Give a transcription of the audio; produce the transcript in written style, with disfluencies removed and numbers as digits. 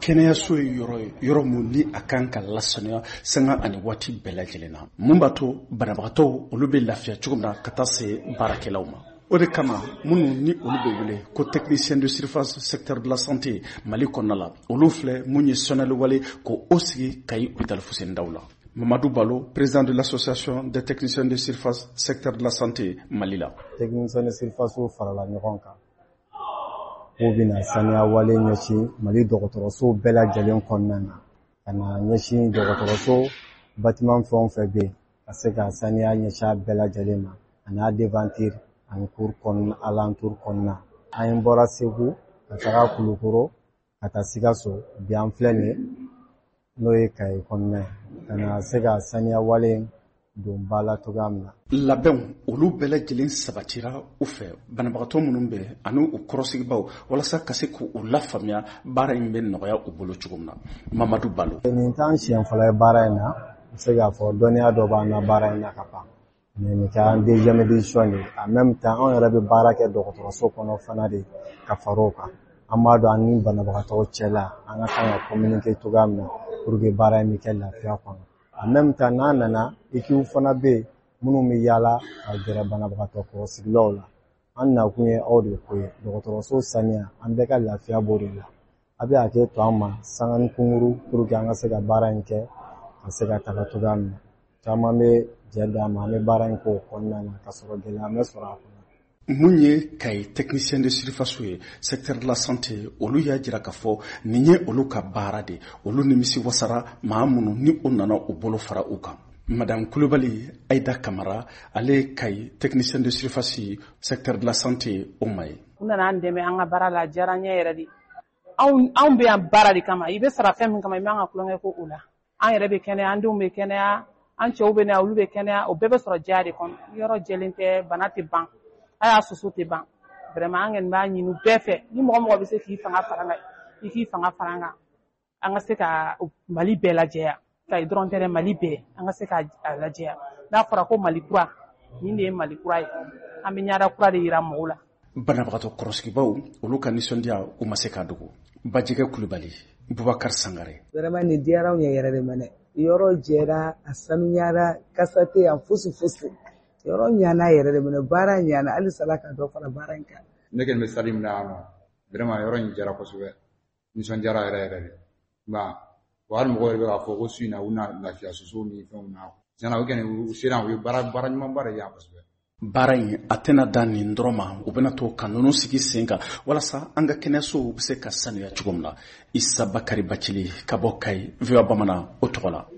kɛnɛyaso ye yɔrɔ mun ni a kan ka lasaniya sanga ani waati bɛɛ lajɛlen na mun b'a to banabagatɔw olu bɛ lafiya cogo min na ka taa se baarakɛlaw ma. O de kama minnu ni olu bɛ wele ko technicien de surface secteur de la santé Mali kɔnɔna la olu filɛ mun ye sɔnnali wale ko o sigi Kayi hôpital Fuseni Dawula. Mamadou Balo, président de l'association des techniciens de surface secteur de la santé Mali la. Technicien de surface farala ɲɔgɔn kan. O bina saniya wale ɲɛsin Mali dɔgɔtɔrɔso bɛɛ lajɛlen kɔnɔna na. Ka na ɲɛsin dɔgɔtɔrɔso bâtiment fɛn o fɛn bɛ yen ka se ka saniya ɲɛsin a bɛɛ lajɛlen ma. Ani a devanture ani cour kɔnɔna alentour kɔnɔna. An bɔra Segu ka taga Kulukoro ka taa Sikaso bi an filɛ nin ye n'o ye Kayi kɔnɔna ye. Ka na se ka saniya wale don ba la cogoya min na. Labɛnw olu bɛɛ lajɛlen sabatira u fɛ banabagatɔ minnu bɛ ani u kɔrɔsigibaw walasa ka se k'u lafaamuya baara in bɛ nɔgɔya u bolo cogo min na. Mamadou Balo. Nin t'an siɲɛ fɔlɔ ye baara in na. N se k'a fɔ dɔnniya dɔ b'an na baara in na ka ban. Nin kɛ an deuxième édition de en même temps anw yɛrɛ bɛ baara kɛ dɔgɔtɔrɔso kɔnɔ fana de ka fara o kan. An b'a dɔn an ni banabagatɔw cɛla an ka kan ka communiquer cogoya min na pour que baara in bɛ kɛ lafiya kɔnɔ. En même temps n'an nana équipe fana bɛ yen minnu bɛ yaala ka gɛrɛ banabagatɔ kɔrɔsigilaw la. An nakun ye aw de ko ye dɔgɔtɔrɔso saniya an bɛɛ ka lafiya b'o de la. A bɛ hakɛ to an ma sanga ni kunkuru pour que an ka se ka baara in kɛ ka se ka taga cogoya min na. Caman bɛ jɛ d'an ma an bɛ baara in k'o kɔnɔna na ka sɔrɔ gɛlɛya bɛ sɔrɔ a kɔnɔ. Mun ye Kayi technicien de surface ye secteur de la santé olu y'a jira k'a fɔ nin ye olu ka baara de olu nimisi wasara maa minnu ni o nana u bolo fara u kan. Madame Kulibali Aïda Kamara ale Kayi technicien de surface secteur de la santé o ma ye. U nana an dɛmɛ an ka baara la diyara n ye yɛrɛ de. Anw bɛ yan baara de kama i bɛ sara fɛn min kama i man ka kulonkɛ ko o la. An yɛrɛ bɛ kɛnɛya an denw bɛ kɛnɛya an cɛw bɛ na olu bɛ kɛnɛya o bɛɛ bɛ sɔrɔ diya de kɔnɔ yɔrɔ jɛlen tɛ bana tɛ ban. A y'a soso tɛ ban vraiment an kɔni b'a ɲini bɛɛ fɛ ni mɔgɔ bɛ se k'i fanga fara n kan i k'i fanga fara n kan an ka se ka Mali bɛɛ lajɛya Kayi dɔrɔn tɛ Mali bɛɛ an ka se ka lajɛya n'a fɔra ko Mali kura nin de ye Mali kura ye an bɛ ɲɛda kura de yira mɔgɔw la. Banabagatɔ kɔrɔsigibaw olu ka nisɔndiya u ma se ka dogo. Bajɛgɛ Kulibali Bubakar Sangare. Vraiment nin diyara anw ye yɛrɛ de mɛnɛ yɔrɔ jɛra a sanuyara kasa tɛ yan fosi fosi. Yɔrɔ ɲana yɛrɛ de minɛ baara ɲana hali sala ka dɔ fara baara in kan. Ne kɛlen bɛ sali min na yan nɔ vraiment yɔrɔ in jara kosɛbɛ nisɔndiyara yɛrɛ de wa hali mɔgɔw yɛrɛ bɛ k'a fɔ ko su in na u na lafiya soso ni fɛnw na tiɲɛna u kɔni u sera u ye baara ɲumanba de yan kosɛbɛ. Baara in a tɛna dan nin dɔrɔn ma u bɛna to ka ninnu sigi sen kan walasa an ka kɛnɛyasow bɛ se ka sanuya cogo min na. Isa Bakari Bacili ka bɔ Kayi VOA Bamanan o tɔgɔ la.